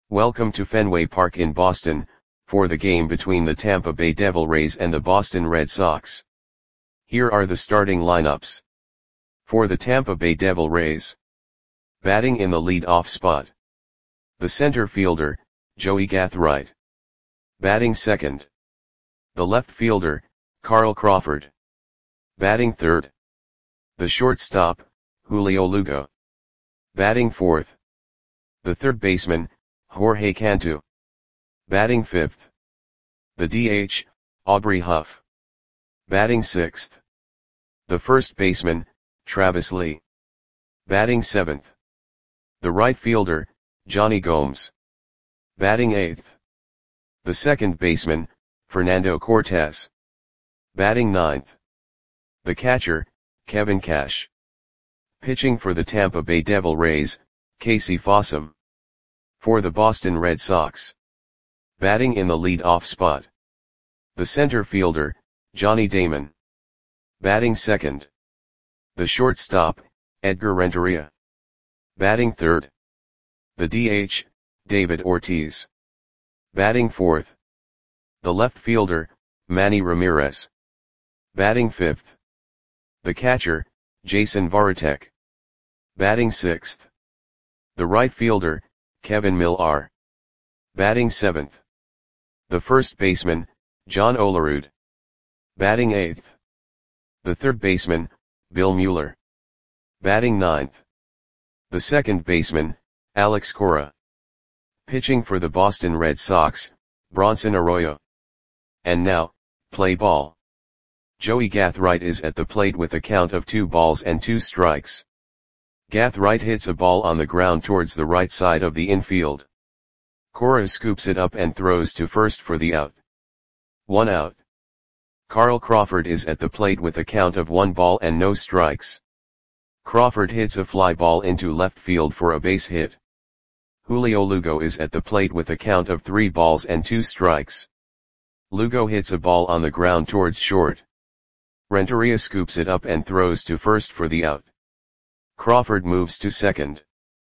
Welcome to Fenway Park in Boston, for the game between the Tampa Bay Devil Rays and the Boston Red Sox. Here are the starting lineups. For the Tampa Bay Devil Rays. Batting in the lead-off spot. The center fielder, Joey Gathright. Batting second. The left fielder, Carl Crawford. Batting third. The shortstop, Julio Lugo. Batting fourth. The third baseman, Jorge Cantu. Batting fifth. The DH, Aubrey Huff. Batting sixth. The first baseman, Travis Lee. Batting seventh. The right fielder, Johnny Gomes. Batting eighth. The second baseman, Fernando Cortez. Batting ninth. The catcher, Kevin Cash. Pitching for the Tampa Bay Devil Rays, Casey Fossum. For the Boston Red Sox. Batting in the lead-off spot. The center fielder, Johnny Damon. Batting second. The shortstop, Edgar Renteria. Batting third. The DH, David Ortiz. Batting fourth. The left fielder, Manny Ramirez. Batting fifth. The catcher, Jason Varitek. Batting sixth. The right fielder, Kevin Millar. Batting seventh. The first baseman, John Olerud. Batting eighth. The third baseman, Bill Mueller. Batting ninth. The second baseman, Alex Cora. Pitching for the Boston Red Sox, Bronson Arroyo. And now, play ball. Joey Gathright is at the plate with a count of 2 balls and 2 strikes. Gathright hits a ball on the ground towards the right side of the infield. Cora scoops it up and throws to first for the out. 1 out. Carl Crawford is at the plate with a count of 1 ball and no strikes. Crawford hits a fly ball into left field for a base hit. Julio Lugo is at the plate with a count of 3 balls and 2 strikes. Lugo hits a ball on the ground towards short. Renteria scoops it up and throws to first for the out. Crawford moves to second.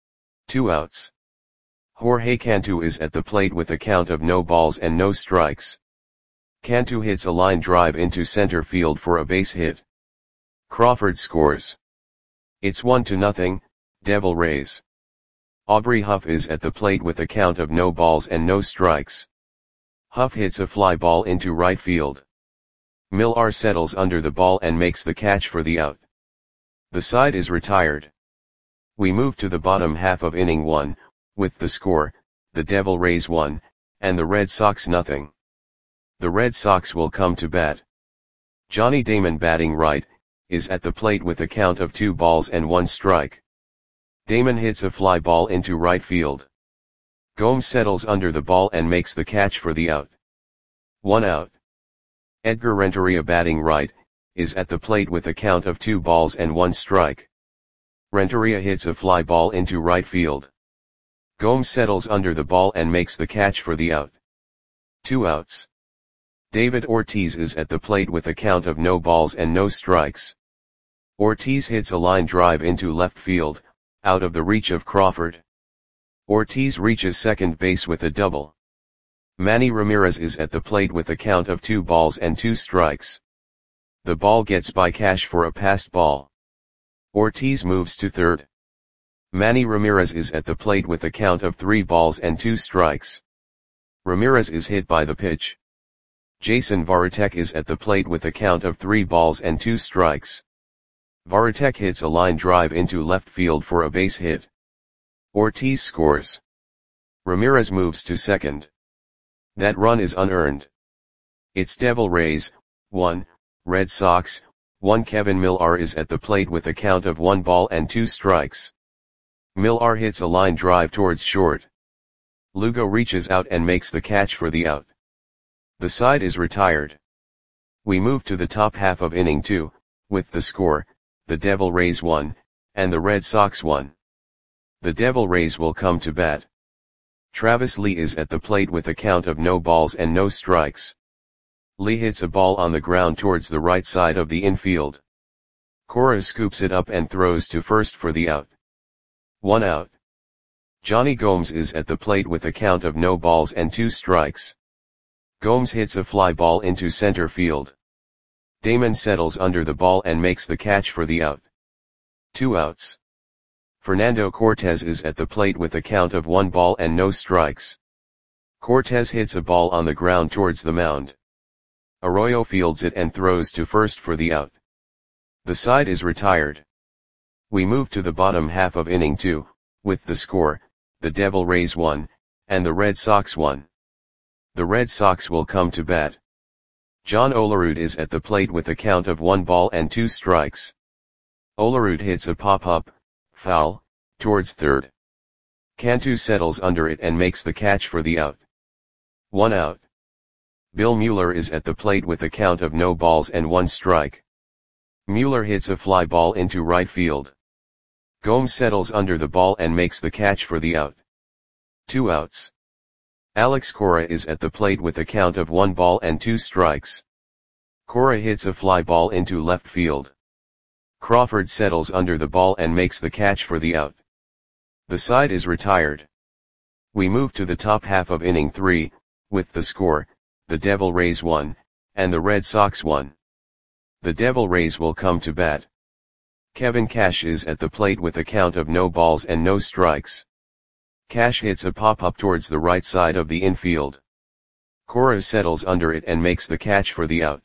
2 outs. Jorge Cantu is at the plate with a count of no balls and no strikes. Cantu hits a line drive into center field for a base hit. Crawford scores. It's 1-0, Devil Rays. Aubrey Huff is at the plate with a count of no balls and no strikes. Huff hits a fly ball into right field. Millar settles under the ball and makes the catch for the out. The side is retired. We move to the bottom half of inning 1, with the score, the Devil Rays 1, and the Red Sox 0. The Red Sox will come to bat. Johnny Damon batting right, is at the plate with a count of 2 balls and 1 strike. Damon hits a fly ball into right field. Gomes settles under the ball and makes the catch for the out. 1 out. Edgar Renteria batting right, is at the plate with a count of 2 balls and 1 strike. Renteria hits a fly ball into right field. Gomes settles under the ball and makes the catch for the out. 2 outs. David Ortiz is at the plate with a count of no balls and no strikes. Ortiz hits a line drive into left field, out of the reach of Crawford. Ortiz reaches second base with a double. Manny Ramirez is at the plate with a count of 2 balls and 2 strikes. The ball gets by Cash for a passed ball. Ortiz moves to third. Manny Ramirez is at the plate with a count of 3 balls and 2 strikes. Ramirez is hit by the pitch. Jason Varitek is at the plate with a count of 3 balls and 2 strikes. Varitek hits a line drive into left field for a base hit. Ortiz scores. Ramirez moves to second. That run is unearned. It's Devil Rays 1, Red Sox 1. Kevin Millar is at the plate with a count of 1 ball and 2 strikes. Millar hits a line drive towards short. Lugo reaches out and makes the catch for the out. The side is retired. We move to the top half of inning 2, with the score, the Devil Rays 1, and the Red Sox 1. The Devil Rays will come to bat. Travis Lee is at the plate with a count of no balls and no strikes. Lee hits a ball on the ground towards the right side of the infield. Cora scoops it up and throws to first for the out. 1 out. Johnny Gomes is at the plate with a count of no balls and 2 strikes. Gomes hits a fly ball into center field. Damon settles under the ball and makes the catch for the out. 2 outs. Fernando Cortez is at the plate with a count of 1 ball and no strikes. Cortez hits a ball on the ground towards the mound. Arroyo fields it and throws to first for the out. The side is retired. We move to the bottom half of inning 2, with the score, the Devil Rays 1, and the Red Sox 1. The Red Sox will come to bat. John Olerud is at the plate with a count of 1 ball and 2 strikes. Olerud hits a pop-up, foul, towards third. Cantu settles under it and makes the catch for the out. 1 out. Bill Mueller is at the plate with a count of no balls and 1 strike. Mueller hits a fly ball into right field. Gomes settles under the ball and makes the catch for the out. 2 outs. Alex Cora is at the plate with a count of 1 ball and 2 strikes. Cora hits a fly ball into left field. Crawford settles under the ball and makes the catch for the out. The side is retired. We move to the top half of inning 3, with the score, the Devil Rays 1, and the Red Sox 1. The Devil Rays will come to bat. Kevin Cash is at the plate with a count of no balls and no strikes. Cash hits a pop-up towards the right side of the infield. Cora settles under it and makes the catch for the out.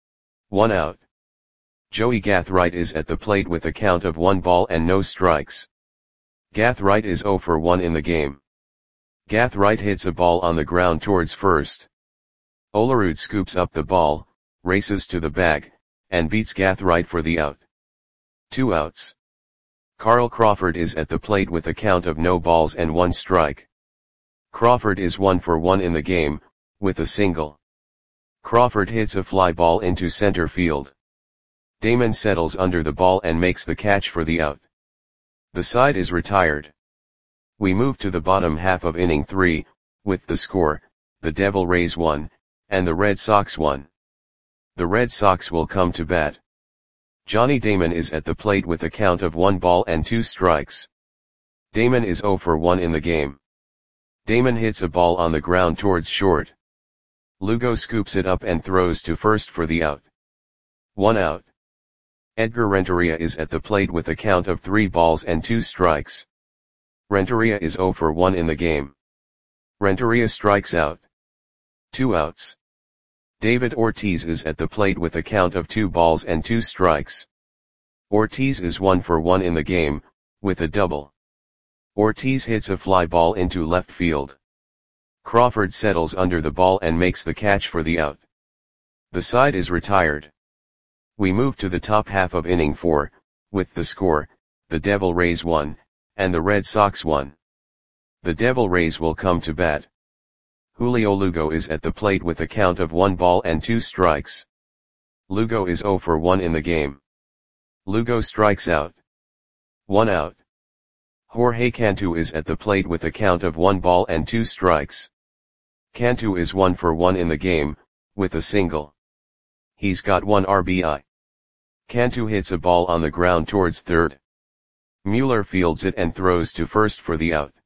1 out. Joey Gathright is at the plate with a count of 1 ball and no strikes. Gathright is 0 for 1 in the game. Gathright hits a ball on the ground towards first. Olerud scoops up the ball, races to the bag, and beats Gathright for the out. 2 outs. Carl Crawford is at the plate with a count of no balls and 1 strike. Crawford is 1 for 1 in the game, with a single. Crawford hits a fly ball into center field. Damon settles under the ball and makes the catch for the out. The side is retired. We move to the bottom half of inning 3, with the score, the Devil Rays 1, and the Red Sox 1. The Red Sox will come to bat. Johnny Damon is at the plate with a count of 1 ball and 2 strikes. Damon is 0 for 1 in the game. Damon hits a ball on the ground towards short. Lugo scoops it up and throws to first for the out. 1 out. Edgar Renteria is at the plate with a count of 3 balls and 2 strikes. Renteria is 0 for 1 in the game. Renteria strikes out. 2 outs. David Ortiz is at the plate with a count of 2 balls and 2 strikes. Ortiz is 1 for 1 in the game, with a double. Ortiz hits a fly ball into left field. Crawford settles under the ball and makes the catch for the out. The side is retired. We move to the top half of inning 4, with the score, the Devil Rays 1, and the Red Sox 1. The Devil Rays will come to bat. Julio Lugo is at the plate with a count of 1 ball and 2 strikes. Lugo is 0 for 1 in the game. Lugo strikes out. 1 out. Jorge Cantu is at the plate with a count of 1 ball and 2 strikes. Cantu is 1 for 1 in the game, with a single. He's got 1 RBI. Cantu hits a ball on the ground towards third. Mueller fields it and throws to first for the out.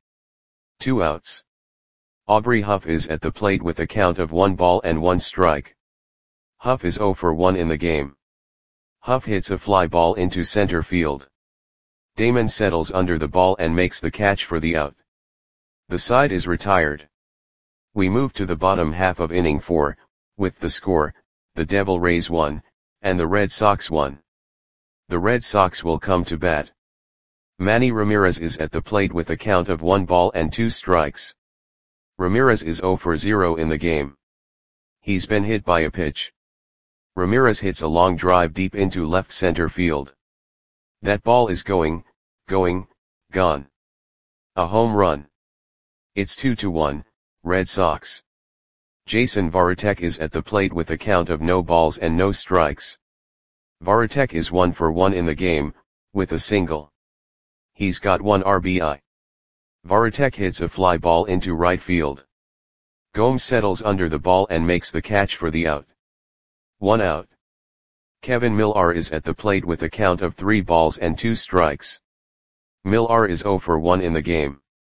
2 outs. Aubrey Huff is at the plate with a count of 1 ball and 1 strike. Huff is 0 for 1 in the game. Huff hits a fly ball into center field. Damon settles under the ball and makes the catch for the out. The side is retired. We move to the bottom half of inning 4, with the score, the Devil Rays 1, and the Red Sox 1. The Red Sox will come to bat. Manny Ramirez is at the plate with a count of 1 ball and 2 strikes. Ramirez is 0 for 0 in the game. He's been hit by a pitch. Ramirez hits a long drive deep into left center field. That ball is gone. A home run. It's 2-1, Red Sox. Jason Varitek is at the plate with a count of no balls and no strikes. Varitek is 1 for 1 in the game, with a single. He's got 1 RBI. Varitek hits a fly ball into right field. Gomes settles under the ball and makes the catch for the out. 1 out. Kevin Millar is at the plate with a count of 3 balls and 2 strikes. Millar is 0 for 1 in the game.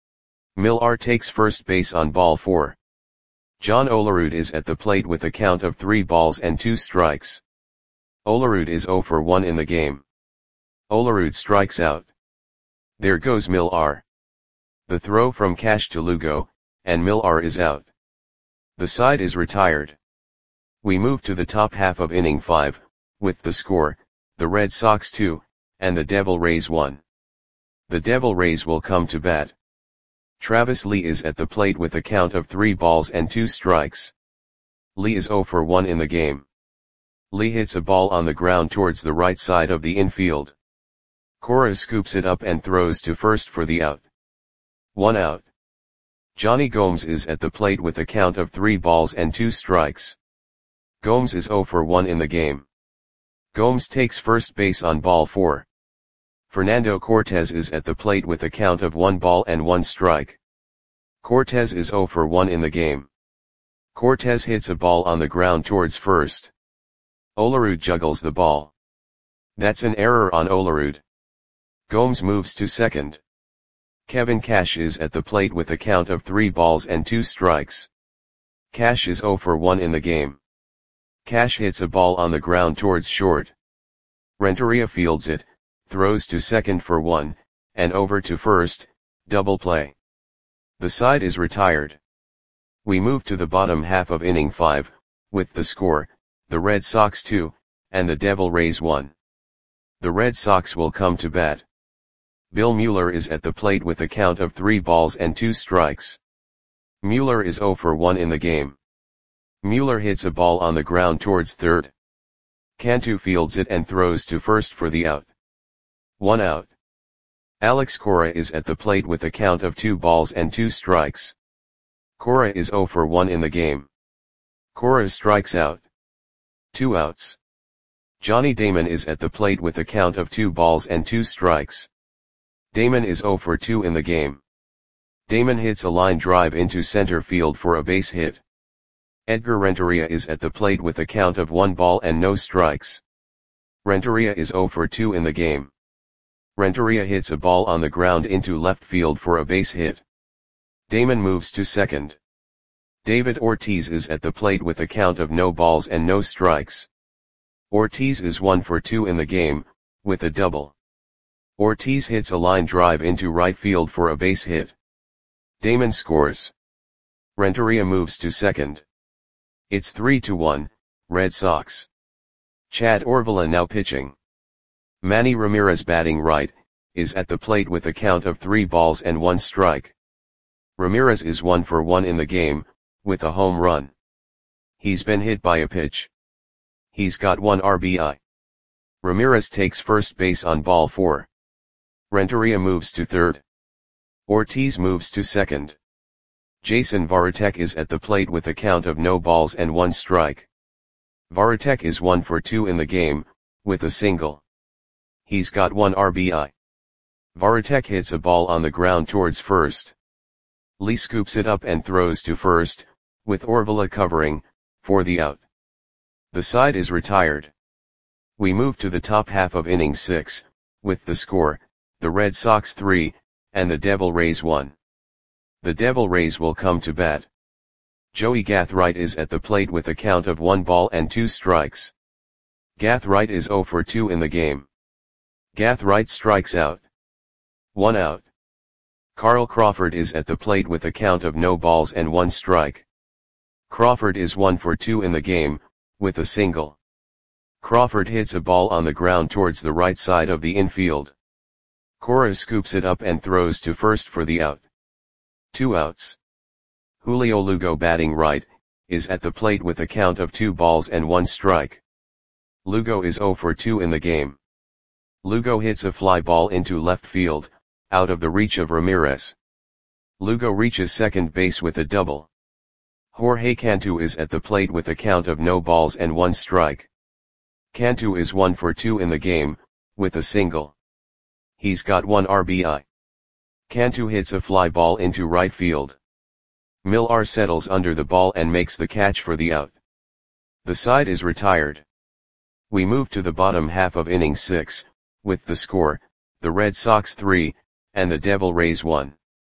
Millar takes first base on ball 4. John Olerud is at the plate with a count of 3 balls and 2 strikes. Olerud is 0 for 1 in the game. Olerud strikes out. There goes Millar. The throw from Cash to Lugo, and Millar is out. The side is retired. We move to the top half of inning 5, with the score, the Red Sox 2, and the Devil Rays 1. The Devil Rays will come to bat. Travis Lee is at the plate with a count of 3 balls and 2 strikes. Lee is 0 for 1 in the game. Lee hits a ball on the ground towards the right side of the infield. Cora scoops it up and throws to first for the out. 1 out. Johnny Gomes is at the plate with a count of 3 balls and 2 strikes. Gomes is 0 for 1 in the game. Gomes takes first base on ball 4. Fernando Cortez is at the plate with a count of 1 ball and 1 strike. Cortez is 0 for 1 in the game. Cortez hits a ball on the ground towards first. Olerud juggles the ball. That's an error on Olerud. Gomes moves to second. Kevin Cash is at the plate with a count of 3 balls and 2 strikes. Cash is 0 for 1 in the game. Cash hits a ball on the ground towards short. Renteria fields it, throws to second for 1, and over to first, double play. The side is retired. We move to the bottom half of inning 5, with the score, the Red Sox 2, and the Devil Rays 1. The Red Sox will come to bat. Bill Mueller is at the plate with a count of 3 balls and 2 strikes. Mueller is 0 for 1 in the game. Mueller hits a ball on the ground towards third. Cantu fields it and throws to first for the out. 1 out. Alex Cora is at the plate with a count of 2 balls and 2 strikes. Cora is 0 for 1 in the game. Cora strikes out. 2 outs. Johnny Damon is at the plate with a count of 2 balls and 2 strikes. Damon is 0 for 2 in the game. Damon hits a line drive into center field for a base hit. Edgar Renteria is at the plate with a count of 1 ball and no strikes. Renteria is 0 for 2 in the game. Renteria hits a ball on the ground into left field for a base hit. Damon moves to second. David Ortiz is at the plate with a count of no balls and no strikes. Ortiz is 1 for 2 in the game, with a double. Ortiz hits a line drive into right field for a base hit. Damon scores. Renteria moves to second. It's 3-1, Red Sox. Chad Orvilla now pitching. Manny Ramirez batting right, is at the plate with a count of 3 balls and 1 strike. Ramirez is 1 for 1 in the game, with a home run. He's been hit by a pitch. He's got 1 RBI. Ramirez takes first base on ball 4. Renteria moves to third. Ortiz moves to second. Jason Varitek is at the plate with a count of no balls and 1 strike. Varitek is 1 for 2 in the game, with a single. He's got 1 RBI. Varitek hits a ball on the ground towards first. Lee scoops it up and throws to first, with Orvilla covering, for the out. The side is retired. We move to the top half of inning 6, with the score, the Red Sox 3, and the Devil Rays 1. The Devil Rays will come to bat. Joey Gathright is at the plate with a count of 1 ball and 2 strikes. Gathright is 0 for 2 in the game. Gathright strikes out. 1 out. Carl Crawford is at the plate with a count of no balls and 1 strike. Crawford is 1 for 2 in the game, with a single. Crawford hits a ball on the ground towards the right side of the infield. Cora scoops it up and throws to first for the out. 2 outs. Julio Lugo batting right, is at the plate with a count of 2 balls and 1 strike. Lugo is 0 for 2 in the game. Lugo hits a fly ball into left field, out of the reach of Ramirez. Lugo reaches second base with a double. Jorge Cantu is at the plate with a count of no balls and 1 strike. Cantu is 1 for 2 in the game, with a single. He's got 1 RBI. Cantu hits a fly ball into right field. Millar settles under the ball and makes the catch for the out. The side is retired. We move to the bottom half of inning 6, with the score, the Red Sox 3, and the Devil Rays 1.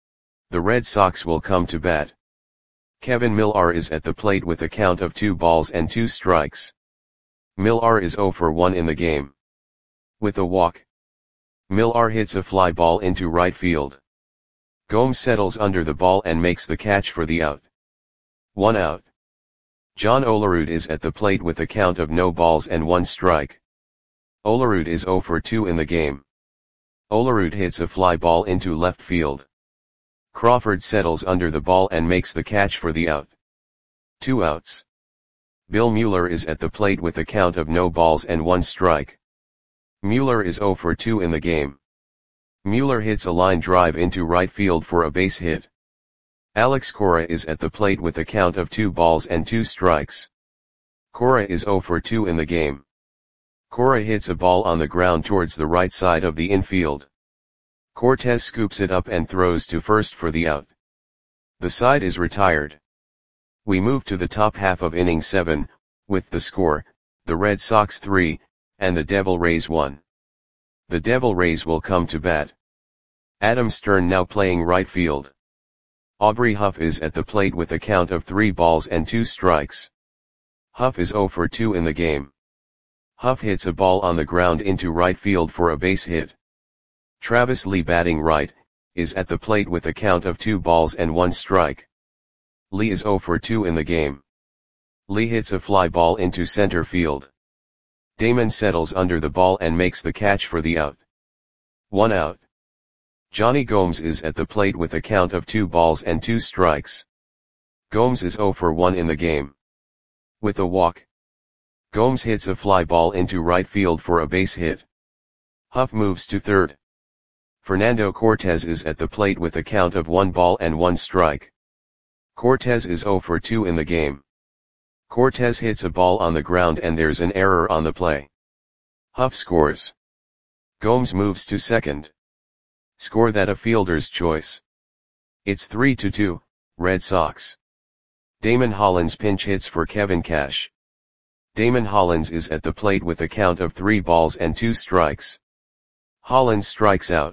The Red Sox will come to bat. Kevin Millar is at the plate with a count of 2 balls and 2 strikes. Millar is 0 for 1 in the game. With a walk, Millar hits a fly ball into right field. Gomes settles under the ball and makes the catch for the out. 1 out. John Olerud is at the plate with a count of no balls and 1 strike. Olerud is 0 for 2 in the game. Olerud hits a fly ball into left field. Crawford settles under the ball and makes the catch for the out. 2 outs. Bill Mueller is at the plate with a count of no balls and 1 strike. Mueller is 0 for 2 in the game. Mueller hits a line drive into right field for a base hit. Alex Cora is at the plate with a count of 2 balls and 2 strikes. Cora is 0 for 2 in the game. Cora hits a ball on the ground towards the right side of the infield. Cortez scoops it up and throws to first for the out. The side is retired. We move to the top half of inning 7, with the score, the Red Sox 3, and the Devil Rays 1. The Devil Rays will come to bat. Adam Stern now playing right field. Aubrey Huff is at the plate with a count of 3 balls and 2 strikes. Huff is 0 for 2 in the game. Huff hits a ball on the ground into right field for a base hit. Travis Lee batting right, is at the plate with a count of 2 balls and 1 strike. Lee is 0 for 2 in the game. Lee hits a fly ball into center field. Damon settles under the ball and makes the catch for the out. 1 out. Johnny Gomes is at the plate with a count of 2 balls and 2 strikes. Gomes is 0 for 1 in the game. With a walk, Gomes hits a fly ball into right field for a base hit. Huff moves to third. Fernando Cortez is at the plate with a count of 1 ball and 1 strike. Cortez is 0 for 2 in the game. Cortez hits a ball on the ground and there's an error on the play. Huff scores. Gomes moves to second. Score that a fielder's choice. It's 3-2, Red Sox. Damon Hollins pinch hits for Kevin Cash. Damon Hollins is at the plate with a count of 3 balls and 2 strikes. Hollins strikes out.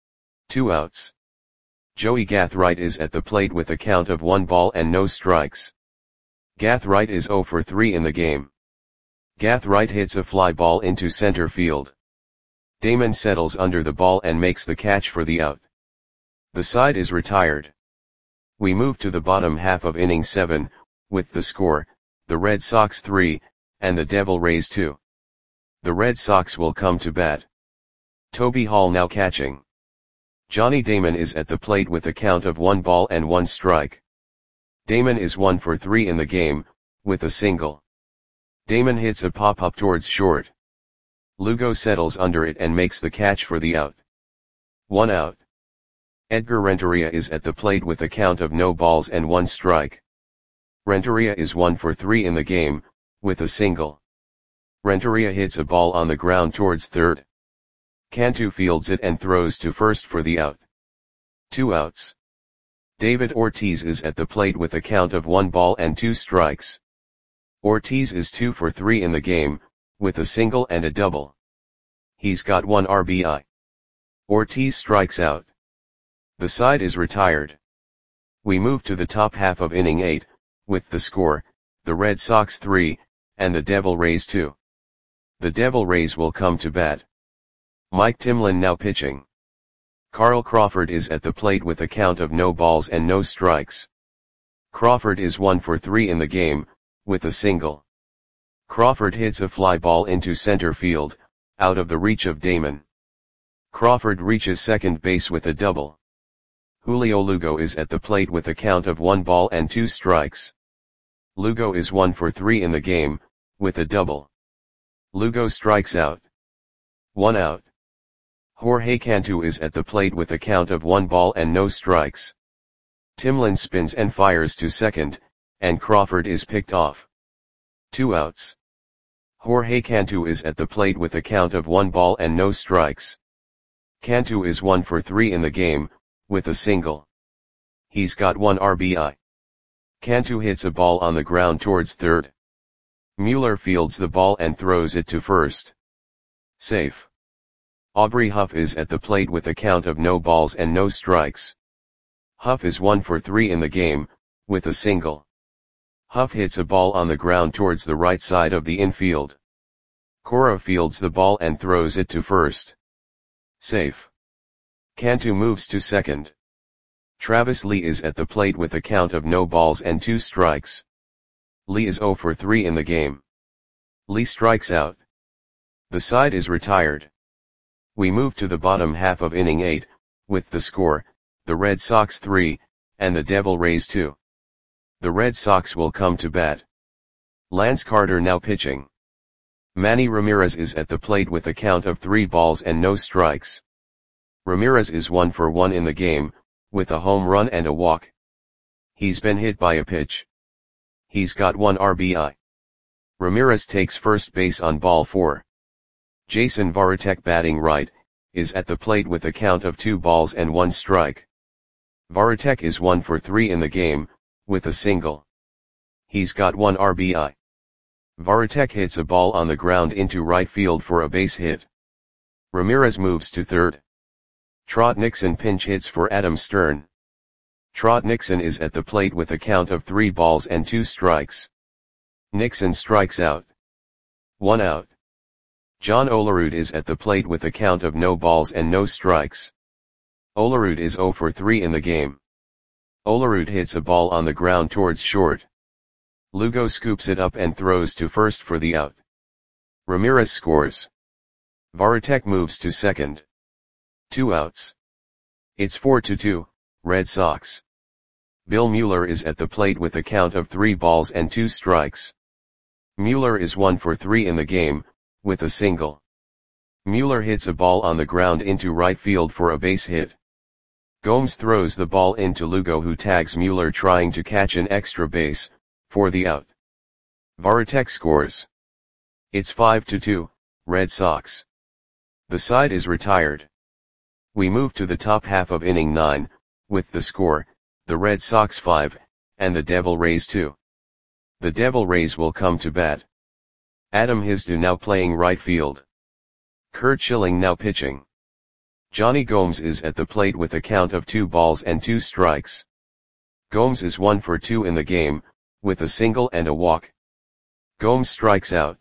2 outs. Joey Gathright is at the plate with a count of 1 ball and no strikes. Gathright is 0 for 3 in the game. Gathright hits a fly ball into center field. Damon settles under the ball and makes the catch for the out. The side is retired. We move to the bottom half of inning 7, with the score, the Red Sox 3, and the Devil Rays 2. The Red Sox will come to bat. Toby Hall now catching. Johnny Damon is at the plate with a count of 1 ball and 1 strike. Damon is 1 for 3 in the game, with a single. Damon hits a pop-up towards short. Lugo settles under it and makes the catch for the out. 1 out. Edgar Renteria is at the plate with a count of no balls and 1 strike. Renteria is 1 for 3 in the game, with a single. Renteria hits a ball on the ground towards third. Cantu fields it and throws to first for the out. 2 outs. David Ortiz is at the plate with a count of 1 ball and 2 strikes. Ortiz is 2 for 3 in the game, with a single and a double. He's got 1 RBI. Ortiz strikes out. The side is retired. We move to the top half of inning 8, with the score, the Red Sox 3, and the Devil Rays 2. The Devil Rays will come to bat. Mike Timlin now pitching. Carl Crawford is at the plate with a count of no balls and no strikes. Crawford is 1 for 3 in the game, with a single. Crawford hits a fly ball into center field, out of the reach of Damon. Crawford reaches second base with a double. Julio Lugo is at the plate with a count of 1 ball and 2 strikes. Lugo is 1 for 3 in the game, with a double. Lugo strikes out. 1 out. Jorge Cantu is at the plate with a count of 1 ball and no strikes. Timlin spins and fires to second, and Crawford is picked off. 2 outs. Jorge Cantu is at the plate with a count of 1 ball and no strikes. Cantu is 1 for 3 in the game, with a single. He's got 1 RBI. Cantu hits a ball on the ground towards third. Mueller fields the ball and throws it to first. Safe. Aubrey Huff is at the plate with a count of no balls and no strikes. Huff is 1 for 3 in the game, with a single. Huff hits a ball on the ground towards the right side of the infield. Cora fields the ball and throws it to first. Safe. Cantu moves to second. Travis Lee is at the plate with a count of no balls and 2 strikes. Lee is 0 for 3 in the game. Lee strikes out. The side is retired. We move to the bottom half of inning 8, with the score, the Red Sox 3, and the Devil Rays 2. The Red Sox will come to bat. Lance Carter now pitching. Manny Ramirez is at the plate with a count of 3 balls and no strikes. Ramirez is 1 for 1 in the game, with a home run and a walk. He's been hit by a pitch. He's got 1 RBI. Ramirez takes first base on ball 4. Jason Varitek, batting right, is at the plate with a count of 2 balls and 1 strike. Varitek is 1 for 3 in the game, with a single. He's got 1 RBI. Varitek hits a ball on the ground into right field for a base hit. Ramirez moves to third. Trot Nixon pinch hits for Adam Stern. Trot Nixon is at the plate with a count of 3 balls and 2 strikes. Nixon strikes out. 1 out. John Olerud is at the plate with a count of no balls and no strikes. Olerud is 0 for 3 in the game. Olerud hits a ball on the ground towards short. Lugo scoops it up and throws to first for the out. Ramirez scores. Varitek moves to second. 2 outs. It's 4-2, Red Sox. Bill Mueller is at the plate with a count of 3 balls and 2 strikes. Mueller is 1 for 3 in the game, with a single. Mueller hits a ball on the ground into right field for a base hit. Gomes throws the ball into Lugo, who tags Mueller trying to catch an extra base, for the out. Varitek scores. It's 5-2, Red Sox. The side is retired. We move to the top half of inning 9, with the score, the Red Sox 5, and the Devil Rays 2. The Devil Rays will come to bat. Adam Hizdu now playing right field. Curt Schilling now pitching. Johnny Gomes is at the plate with a count of 2 balls and 2 strikes. Gomes is 1 for 2 in the game, with a single and a walk. Gomes strikes out.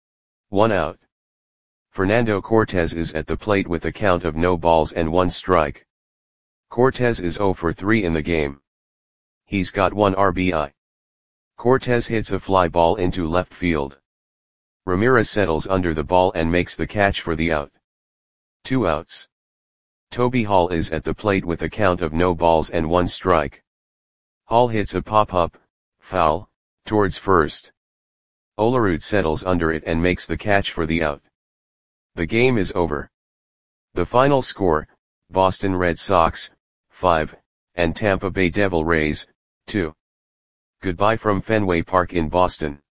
1 out. Fernando Cortez is at the plate with a count of no balls and 1 strike. Cortez is 0 for 3 in the game. He's got 1 RBI. Cortez hits a fly ball into left field. Ramirez settles under the ball and makes the catch for the out. 2 outs. Toby Hall is at the plate with a count of no balls and 1 strike. Hall hits a pop-up, foul, towards first. Olerud settles under it and makes the catch for the out. The game is over. The final score, Boston Red Sox, 5, and Tampa Bay Devil Rays, 2. Goodbye from Fenway Park in Boston.